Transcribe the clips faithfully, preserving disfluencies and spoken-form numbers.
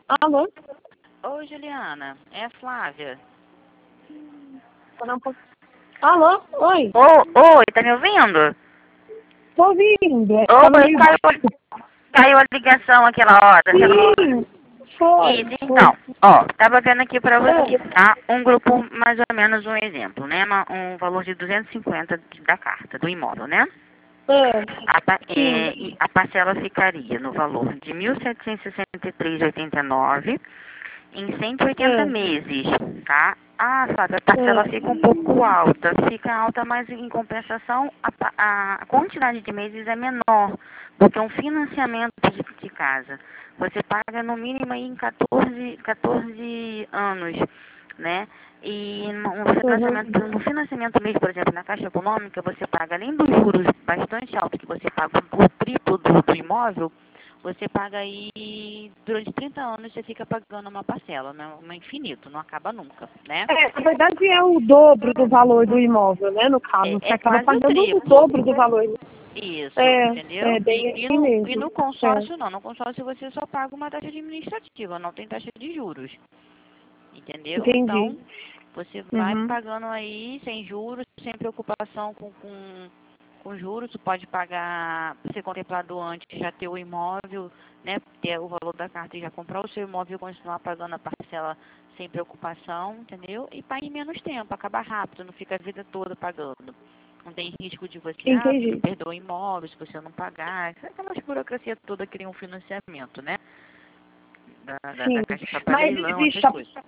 Alô? Oi, Juliana. É a Flávia. Parar um pouco. Alô? Oi? Ô, oi, tá me ouvindo? Tô ouvindo. é, Tava Oi, meio caiu, baixo. caiu a ligação aquela hora. Você não... Sim, foi, Isso, foi. então. Ó, tava vendo aqui pra você, É. tá? Um grupo, mais ou menos um exemplo, né? Uma- Um valor de duzentos e cinquenta de- da carta, do imóvel, né? É. A, pa- Sim. é, e a parcela ficaria no valor de mil setecentos e sessenta e três vírgula oitenta e nove em cento e oitenta É. meses, tá? Ah, Flávia, a parcela É. fica um pouco alta. Fica alta, mas em compensação a, pa- a quantidade de meses é menor do que um financiamento de, de casa. Você paga no mínimo aí em quatorze, quatorze anos, né? E no no Uhum. financiamento, no financiamento mesmo, por exemplo, na Caixa Econômica, você paga, além dos juros bastante altos que você paga o triplo do, do imóvel, você paga aí, durante trinta anos, você fica pagando uma parcela, né? Um infinito, não acaba nunca, né? É, na verdade é o dobro do valor do imóvel, né, no caso. Você É, é acaba quase o pagando o triplo. dobro do valor. Isso, É, é entendeu? bem E, e, assim no, e mesmo. no É. consórcio não, no consórcio você só paga uma taxa administrativa, não tem taxa de juros, entendeu? Entendi. Então, você vai Uhum. pagando aí sem juros, sem preocupação com, com, com juros, você pode pagar, ser contemplado antes, já ter o imóvel, né, ter o valor da carta e já comprar o seu imóvel e continuar pagando a parcela sem preocupação, entendeu? E paga em menos tempo, acaba rápido, não fica a vida toda pagando. Não tem risco de você, ah, Entendi. perder o imóvel se você não pagar. Aquela burocracia toda que cria um financiamento, né? Da, da, Sim. da Caixa para Mas leilão, essas existe a coisas.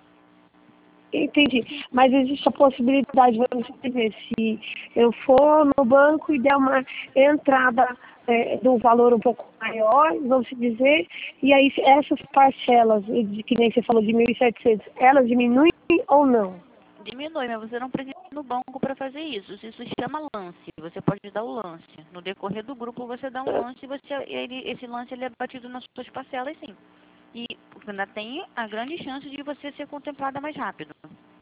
Entendi. Mas existe a possibilidade, vamos dizer, se eu for no banco e der uma entrada é, de um valor um pouco maior, vamos dizer, e aí essas parcelas, de, que nem você falou de mil e setecentos, elas diminuem ou não? Diminui, mas você não precisa ir no banco para fazer isso. Isso se chama lance. Você pode dar o lance. No decorrer do grupo você dá um lance e você, ele, esse lance ele é batido nas suas parcelas, sim. E ainda tem a grande chance de você ser contemplada mais rápido.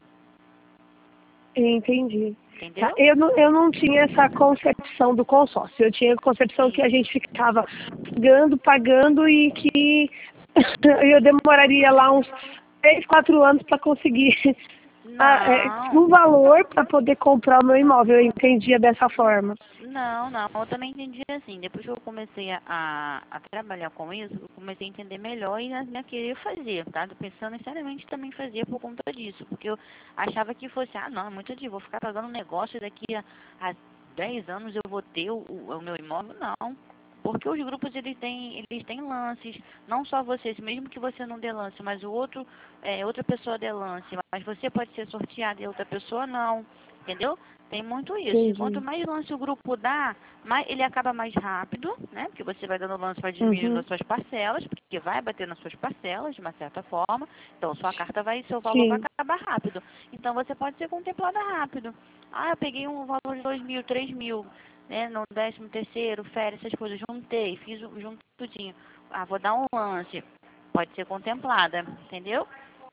Entendi. Tá. Entendeu? Eu, não, eu não tinha essa concepção do consórcio. Eu tinha a concepção que a Isso. gente ficava pagando, pagando e que eu demoraria lá uns três, quatro anos para conseguir ah, é, Não. um valor para poder comprar o meu imóvel. Eu entendia dessa forma. Não, não, eu também entendi assim. Depois que eu comecei a, a trabalhar com isso, eu comecei a entender melhor e a, a querer fazer, tá? Tô pensando em seriamente também fazer por conta disso, porque eu achava que fosse, ah, não, é muito de, vou ficar pagando um negócio e daqui a, a dez anos eu vou ter o, o, o meu imóvel. Não, porque os grupos eles têm, eles têm lances, não só vocês, mesmo que você não dê lance, mas o outro, é, outra pessoa dê lance, mas você pode ser sorteado e outra pessoa não, entendeu? Tem muito isso. E quanto Entendi. mais lance o grupo dá, mais ele acaba mais rápido, né? Porque você vai dando lance, vai diminuindo Uhum. as suas parcelas, porque vai bater nas suas parcelas, de uma certa forma. Então, sua carta vai, seu valor vai Sim. acabar rápido. Então, você pode ser contemplada rápido. Ah, eu peguei um valor de dois mil, três mil, né? No décimo terceiro, férias, essas coisas. Juntei, fiz um- junto tudinho. Ah, vou dar um lance. Pode ser contemplada, entendeu?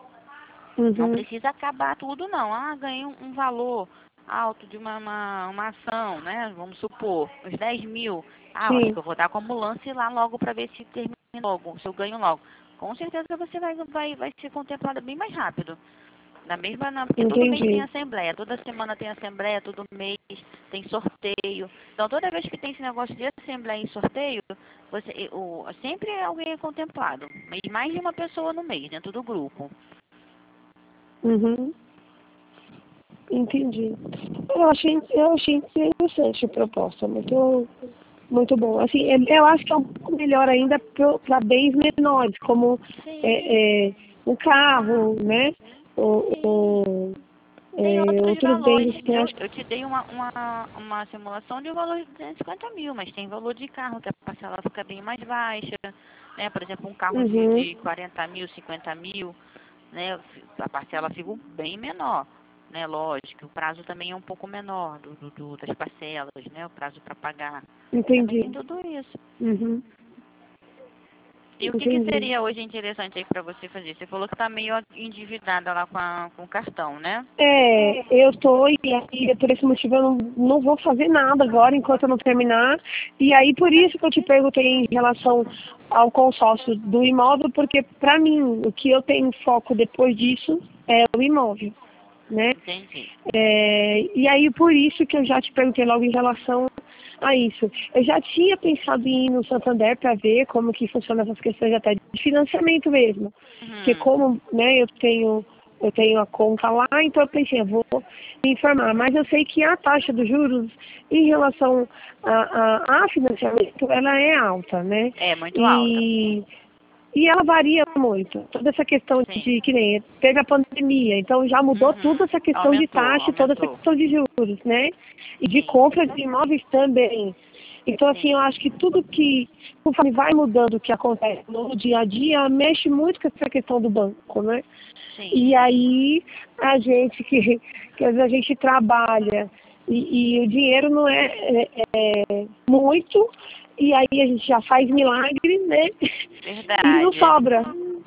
Não Uhum. precisa acabar tudo, não. Ah, ganhei um, um valor alto de uma, uma, uma ação, né? Vamos supor, uns dez mil. Ah, eu acho Sim. que eu vou dar como lance lá logo para ver se termina logo, se eu ganho logo. Com certeza você vai, vai, vai ser contemplada bem mais rápido. Na mesma, na, porque todo mês tem Entendi. assembleia, toda semana tem assembleia, todo mês tem sorteio. Então toda vez que tem esse negócio de assembleia e sorteio, você, o, sempre alguém é contemplado. Mas mais de uma pessoa no mês, dentro do grupo. Uhum. Entendi. Eu achei, eu achei interessante a proposta, muito, muito bom. Assim, é- eu acho que é um pouco melhor ainda para bens menores, como Sim, é, é, um carro, né? Ou, sim. ou Tem é, outros outros bens valores, assim, viu? acho Eu te dei uma, uma, uma simulação de um valor de duzentos e cinquenta mil, mas tem valor de carro que a parcela fica bem mais baixa, né? Por exemplo, um carro de, uhum, de quarenta mil, cinquenta mil, né? A parcela fica bem menor, né? Lógico, o prazo também é um pouco menor do, do, do- das parcelas, né? O prazo para pagar. Também tem entendi. tudo isso. Uhum. E o que, que Entendi. seria hoje interessante aí para você fazer? Você falou que está meio endividada lá com, a, com o cartão, né? É, eu tô e aí, por esse motivo eu não, não vou fazer nada agora enquanto eu não terminar. E aí por isso que eu te perguntei em relação ao consórcio do imóvel, porque para mim o que eu tenho foco depois disso é o imóvel, né? Entendi. É, e aí por isso que eu já te perguntei logo em relação a isso. Eu já tinha pensado em ir no Santander para ver como que funciona essas questões até de financiamento mesmo. Porque Uhum. como, né, eu tenho, eu tenho a conta lá, então eu pensei, eu vou me informar. Mas eu sei que a taxa dos juros em relação a, a, a financiamento, ela é alta, né? É muito alta. E e ela varia muito. Toda essa questão Sim. de que nem teve a pandemia, então já mudou Uhum. tudo essa questão de Aumentou, taxa, toda essa aumentou. questão de juros, né? E de Sim, compra de imóveis também. Então, assim, eu sim, acho que tudo que, conforme vai mudando o que acontece no dia a dia, mexe muito com essa questão do banco, né? sim, E sim. aí, a gente que, que às vezes a gente trabalha e, e o dinheiro não é, é, é muito, e aí a gente já faz milagre, né? E não Verdade, sobra.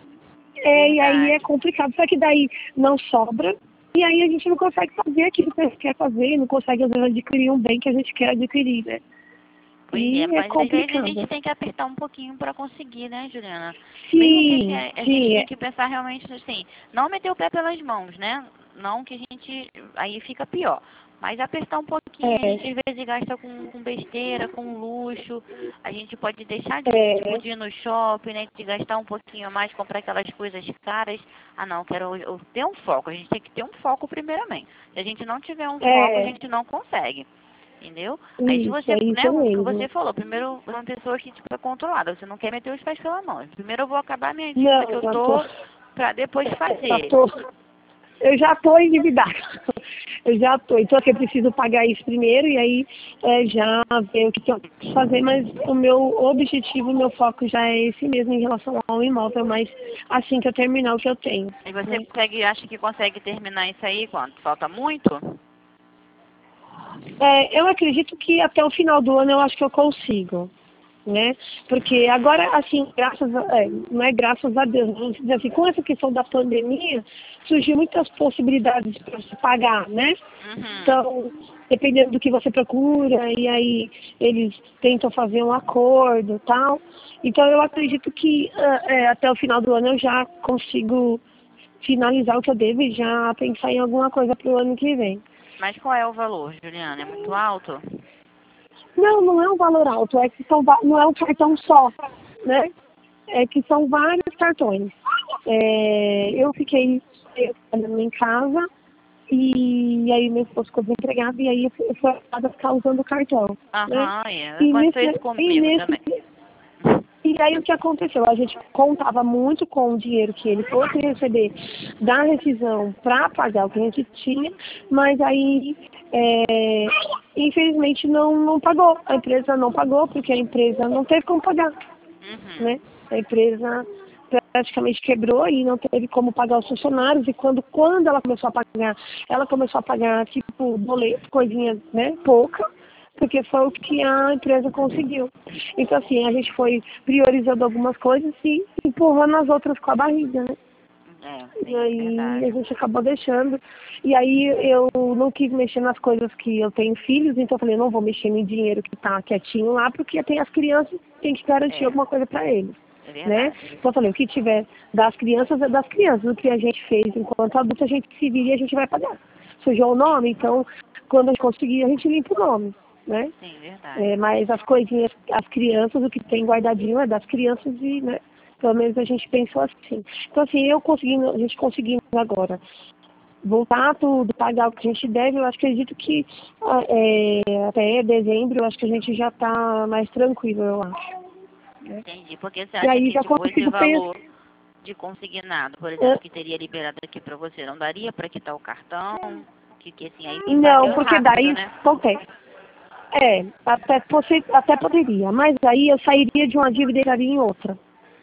É, e aí é verdade. complicado. Só que daí não sobra. E aí a gente não consegue fazer aquilo que a gente quer fazer, não consegue às vezes adquirir um bem que a gente quer adquirir, né? Pois é, E é mas às vezes a gente complicado. tem que apertar um pouquinho para conseguir, né, Juliana? Mesmo que Sim, a a gente sim, tem é, que pensar realmente assim, não meter o pé pelas mãos, né? Não que a gente, aí fica pior. Mas apertar um pouquinho, a gente é, às vezes gasta com, com besteira, com luxo, a gente pode deixar de, tipo, é, de ir no shopping, né? De gastar um pouquinho a mais, comprar aquelas coisas caras. Ah não, quero eu ter um foco, a gente tem que ter um foco primeiramente. Se a gente não tiver um foco, a é, gente não consegue. Entendeu? Aí se isso, você, é né, isso o que mesmo. você falou, primeiro você é uma pessoa que tipo, é controlada, você não quer meter os pés pela mão. Primeiro eu vou acabar minha dívida que Não, eu já tô, tô pra depois já fazer. tô, eu já tô endividada. Eu já tô. Então aqui eu preciso pagar isso primeiro e aí é, já ver o que eu posso fazer, mas o meu objetivo, o meu foco já é esse mesmo em relação ao imóvel, mas assim que eu terminar o que eu tenho, E você né? consegue, acha que consegue terminar isso aí quanto? Falta muito? É, eu acredito que até o final do ano eu acho que eu consigo, né? Porque agora, assim, graças a, é, não é graças a Deus, vamos dizer assim, com essa questão da pandemia, surgiu muitas possibilidades para você pagar, né? Uhum. Então, dependendo do que você procura, e aí eles tentam fazer um acordo e tal. Então, eu acredito que ah, é, até o final do ano eu já consigo finalizar o que eu devo e já pensar em alguma coisa para o ano que vem. Mas qual é o valor, Juliana? É muito alto? Não, não é um valor alto, é que são, va- não é um cartão só, né? É que são vários cartões. É, eu fiquei eu trabalhando em casa e aí meu esposo ficou desempregado e aí eu fui eu fui obrigada a ficar usando o cartão, né? Aham, é. E Aconteceu nesse, isso e comigo nesse também. e aí o que aconteceu? A gente contava muito com o dinheiro que ele fosse receber da rescisão para pagar o que a gente tinha, mas aí é, infelizmente não, não pagou. A empresa não pagou porque a empresa não teve como pagar, Uhum. né? A empresa praticamente quebrou e não teve como pagar os funcionários e quando, quando ela começou a pagar, ela começou a pagar tipo boleto, coisinha, né, pouca, porque foi o que a empresa conseguiu. Então assim, a gente foi priorizando algumas coisas e empurrando as outras com a barriga, né? É, E sim, aí a verdade. gente acabou deixando. E aí eu não quis mexer nas coisas que eu tenho filhos, então eu falei, não vou mexer no dinheiro que tá quietinho lá, porque tem as crianças, tem que garantir É, alguma coisa para eles, é né? verdade. Então eu falei, o que tiver das crianças é das crianças, o que a gente fez enquanto adulto a gente se vira e a gente vai pagar. Sujou o nome, então quando a gente conseguir a gente limpa o nome, né? Sim, verdade. É, mas as coisinhas, as crianças, o que tem guardadinho é das crianças e, né? Pelo menos a gente pensou assim. Então, assim, eu conseguindo, a gente conseguindo agora voltar tudo, pagar o que a gente deve, eu acho que acredito que ah, é, até dezembro, eu acho que a gente já está mais tranquilo, eu acho. Né? Entendi. Porque você E acha aí que, já tipo, esse consigo pensar. valor de consignado, por exemplo, que teria liberado aqui para você, não daria para quitar o cartão? Que, que assim, aí Não, pagaria porque rápido, daí, né? acontece. É, até, possi- até poderia, mas aí eu sairia de uma dívida e entraria em outra.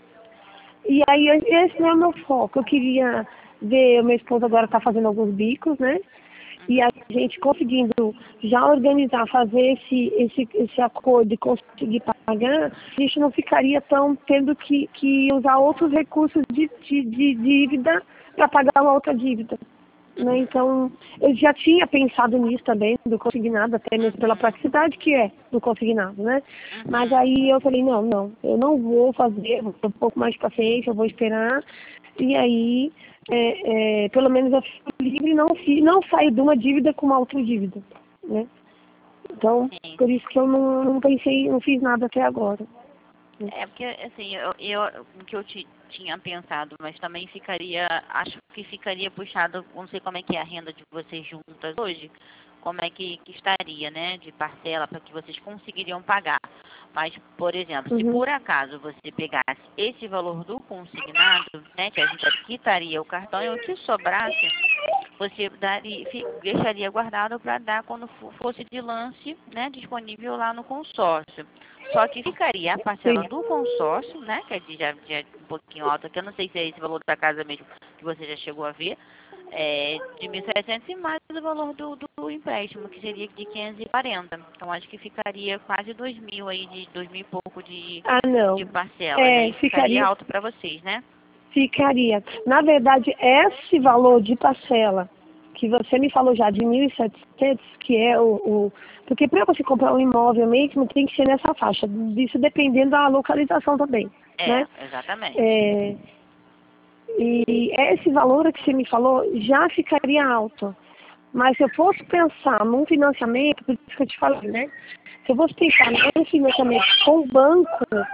E aí esse não é o meu foco. Eu queria ver, o meu esposo agora está fazendo alguns bicos, né? E a gente conseguindo já organizar, fazer esse, esse, esse acordo e conseguir pagar, a gente não ficaria tão tendo que, que usar outros recursos de, de, de dívida para pagar uma outra dívida. Né? Então, eu já tinha pensado nisso também, do consignado, até mesmo pela praticidade que é do consignado, né? Mas aí eu falei, não, não, eu não vou fazer, vou ter um pouco mais de paciência, eu vou esperar, e aí, é, é, pelo menos eu fico livre e não, não saio de uma dívida com uma outra dívida, né? Então, Sim. por isso que eu não, não pensei, não fiz nada até agora. É, porque, assim, eu, eu, o que eu ti- tinha pensado, mas também ficaria, acho que ficaria puxado, não sei como é que é a renda de vocês juntas hoje, como é que, que estaria, né, de parcela, para que vocês conseguiriam pagar. Mas, por exemplo, se Uhum. por acaso você pegasse esse valor do consignado, né, que a gente quitaria o cartão e o que sobrasse, você daria, fi- deixaria guardado para dar quando fo- fosse de lance, né, disponível lá no consórcio. Só que ficaria a parcela Sim. do consórcio, né, que é de, já, já um pouquinho alta, que eu não sei se é esse valor da casa mesmo que você já chegou a ver, é, de mil e setecentos e mais o valor do, do empréstimo, que seria de quinhentos e quarenta. Então, acho que ficaria quase dois mil aí, de dois mil e pouco de, Ah, não. de parcelas. É, Aí ficaria ficaria, alto para vocês, né? ficaria. Na verdade, esse valor de parcela que você me falou já de mil e setecentos, que é o, o porque para você comprar um imóvel mesmo tem que ser nessa faixa, isso dependendo da localização também, É, né? exatamente. É, e esse valor que você me falou já ficaria alto. Mas se eu fosse pensar num financiamento, por isso que eu te falei, né? Se eu fosse pensar num financiamento com o banco,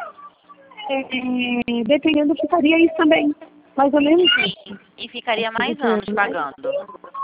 é, dependendo, ficaria isso também. Mais ou menos isso. E ficaria mais anos pagando.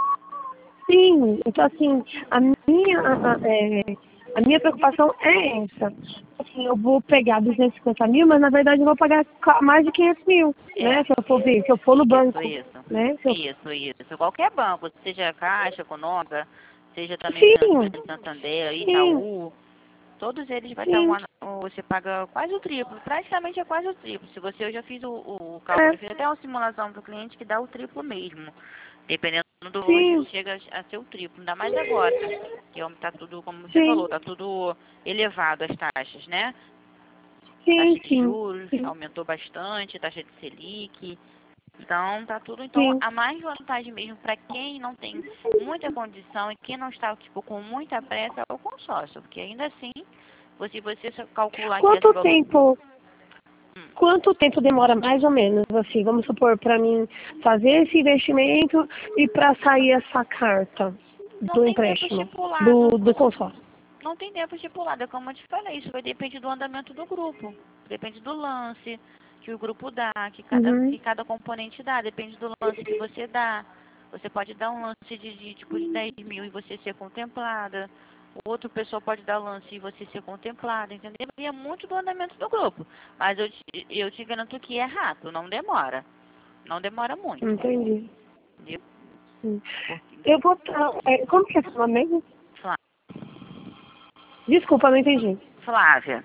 Sim, então assim, a minha, a, a, é, a minha preocupação é essa. Assim, eu vou pegar duzentos e cinquenta mil, mas na verdade eu vou pagar ca- mais de quinhentos mil, né? É. Se eu for ver, se eu for no banco, Isso, isso. né? Se eu... Isso, isso. Qualquer banco, seja Caixa Econômica, seja também Sim, Financiamento Santander, sim, Itaú, todos eles vai estar um sim, ano, você paga quase o triplo, praticamente é quase o triplo. Se você, eu já fiz o, o é, cálculo, eu fiz até uma simulação para o cliente que dá o triplo mesmo. Dependendo do valor, sim, chega a ser o triplo, ainda mais agora, que está tudo, como você falou, sim, está tudo elevado as taxas, né? sim, Taxa de sim, juros sim, aumentou bastante, taxa de Selic. Então, tá tudo. Então, sim. a mais vantagem mesmo para quem não tem muita condição e quem não está tipo, com muita pressa é o consórcio, porque ainda assim, se você só calcular que esse Quanto valor. tempo, Hum, quanto tempo demora mais ou menos, assim, vamos supor, para mim fazer esse investimento e para sair essa carta não do tem tempo empréstimo, estipulado. do, do consórcio? Não tem tempo estipulado, é como eu te falei, isso vai depender do andamento do grupo. Depende do lance que o grupo dá, que cada, Uhum. que cada componente dá, depende do lance que você dá. Você pode dar um lance de, de tipo de dez mil e você ser contemplada. O outro pessoa pode dar lance e você ser contemplada, entendeu? E é muito do andamento do grupo. Mas eu te, eu te garanto que é rápido, não demora. Não demora muito. Entendi. Entendeu? Hum. Porque, Eu vou estar. É, como que é seu nome mesmo? Flá- Desculpa, não entendi. Flávia,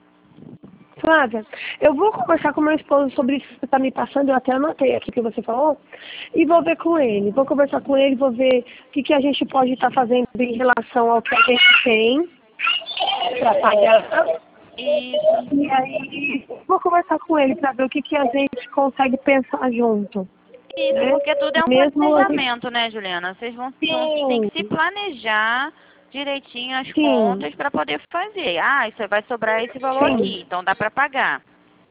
Flávia, eu vou conversar com meu esposo sobre isso que você está me passando, eu até anotei aqui que você falou, e vou ver com ele. Vou conversar com ele, vou ver o que, que a gente pode estar fazendo em relação ao que a gente tem para pagar. isso. E aí, vou conversar com ele para ver o que, que a gente consegue pensar junto. Isso, Né? porque tudo é um Mesmo a gente. planejamento, né, Juliana? Vocês vão, vão tem Sim, que se planejar direitinho as sim, contas para poder fazer. Ah, isso vai sobrar esse valor sim, aqui, então dá para pagar.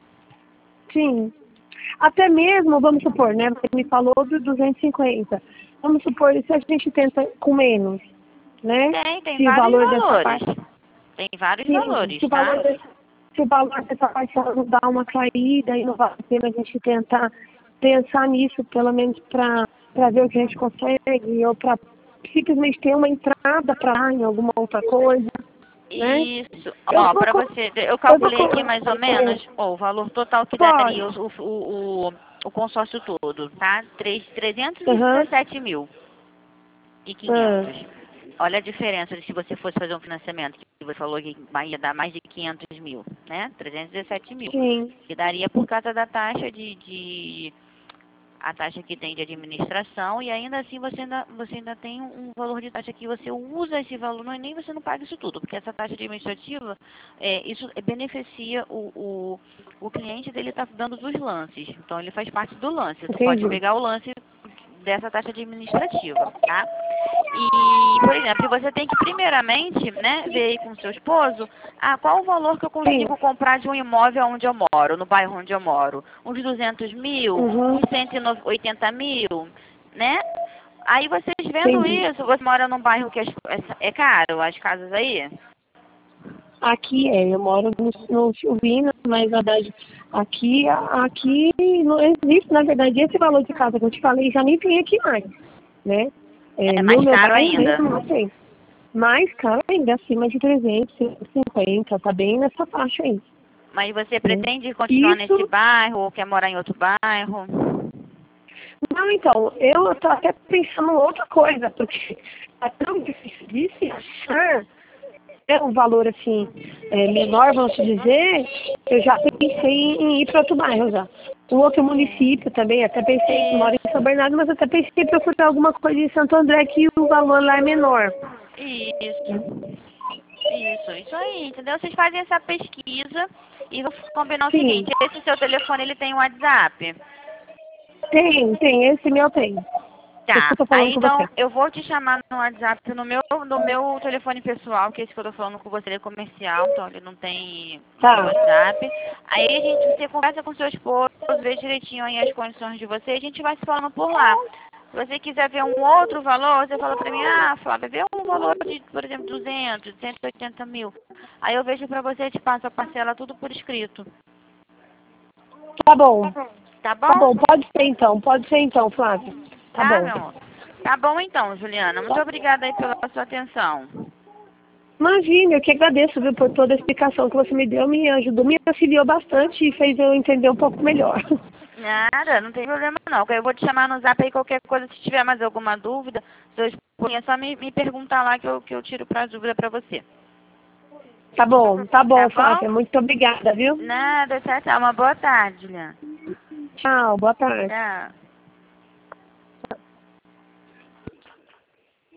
sim. Até mesmo, vamos supor, né? Você me falou do duzentos e cinquenta. Vamos supor, se a gente tenta com menos, né? Tem, tem Se o vários valor dessa valores. parte, Tem vários sim, se valores, o tá? valor dessa, se o valor dessa parcela não dá uma caída e não vale a pena a gente tentar pensar nisso, pelo menos para ver o que a gente consegue, ou para simplesmente ter uma entrada para em alguma outra coisa, né? Isso. Eu Ó, vou, para co- você, eu eu vou calculei aqui mais ou conversar com ele. menos ó, o valor total que daria Pode. o, o, o, o consórcio todo, tá? Três- trezentos e Aham. dezessete mil e Ah, quinhentos. Olha a diferença de se você fosse fazer um financiamento, que você falou que ia dar mais de quinhentos mil, né? trezentos e dezessete mil. sim. Que daria por causa da taxa de, de a taxa que tem de administração, e ainda assim você ainda, você ainda tem um valor de taxa que você usa esse valor, não é nem você não paga isso tudo, porque essa taxa administrativa, é, isso beneficia o, o, o cliente dele está dando os lances, então ele faz parte do lance, tu Entendi. pode pegar o lance dessa taxa administrativa, tá? E, por exemplo, você tem que primeiramente, né, ver aí com o seu esposo, ah, qual o valor que eu consigo Sim. comprar de um imóvel onde eu moro, no bairro onde eu moro? Uns duzentos mil, Uhum. uns cento e oitenta mil, né? Aí vocês vendo Entendi. isso, você mora num bairro que as- é caro, as casas aí? Aqui é, eu moro no, no Silvina, mas na verdade aqui, aqui não existe, na verdade, esse valor de casa que eu te falei já nem tem aqui mais, né? É, É no mais meu caro bairro ainda. mesmo não tem. Mais caro ainda, acima de trezentos, cento e cinquenta, tá bem nessa faixa aí. Mas você Né? pretende continuar nesse Isso, bairro ou quer morar em outro bairro? não, então, eu tô até pensando em outra coisa, porque é tão difícil de se achar é um valor assim, é, menor, vamos dizer, eu já pensei em ir para outro bairro já. Um outro município também, até pensei, moro em São Bernardo, mas até pensei em procurar alguma coisa em Santo André que o valor lá é menor. Isso. Isso, isso aí, entendeu? Vocês fazem essa pesquisa e vão combinar o Sim, seguinte, esse seu telefone, ele tem um WhatsApp? tem, tem, esse meu tem. Esse que Tá, eu tô falando aí com então você. eu vou te chamar no WhatsApp no meu, no meu telefone pessoal, que é esse que eu tô falando com você, ele é comercial, então ele não tem, não tem Tá, WhatsApp. Aí a gente, você conversa com seu esposo, vê direitinho aí as condições de você, a gente vai se falando por lá. Se você quiser ver um outro valor, você fala pra mim, ah, Flávia, vê um valor de, por exemplo, duzentos, cento e oitenta mil. Aí eu vejo pra você e te passo a parcela tudo por escrito. tá bom, Tá tá bom? bom, pode ser então, pode ser então, Flávio. Tá Tá, bom. meu amor? Tá bom então, Juliana. Muito obrigada aí pela sua atenção. Imagina, eu que agradeço, viu, por toda a explicação que você me deu, me ajudou, me auxiliou bastante e fez eu entender um pouco melhor. Nada, não tem problema não. Eu vou te chamar no zap aí qualquer coisa, se tiver mais alguma dúvida, se eu expunha, é só me, me perguntar lá que eu, que eu tiro pra dúvida pra você. Tá bom, tá Tá bom, bom? Flávia, muito obrigada, viu? Nada, tchau, tchau. Uma boa tarde, Juliana. Tchau, boa tarde. Tchau.